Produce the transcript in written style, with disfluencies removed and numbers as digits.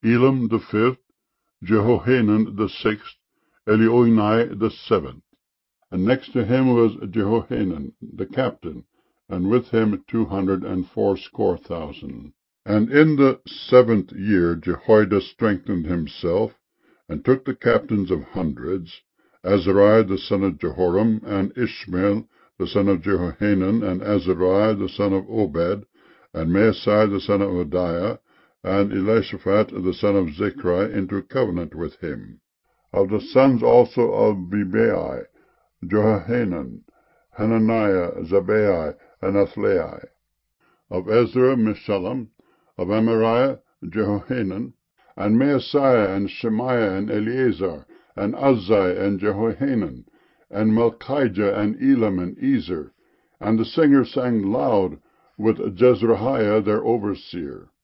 Elam the fifth, Jehohanan the sixth, Elioenai the seventh. And next to him was Jehohanan the captain, and with him 280,000. And in the 7th year Jehoiada strengthened himself, and took the captains of hundreds, Azariah the son of Jehoram, and Ishmael the son of Jehohanan, and Azariah the son of Obed, and Maasai the son of Hodiah, and Elishaphat the son of Zichri, into covenant with him. Of the sons also of Bebai, Jehohanan, Hananiah, Zabai, and Athlai. Of Ezra, Meshullam. Of Amariah, Jehohanan, and Maaseiah, and Shemaiah, and Eleazar, and Uzzi, and Jehohanan, and Malchijah, and Elam, and Ezer. And the singers sang loud with Jezrahiah their overseer.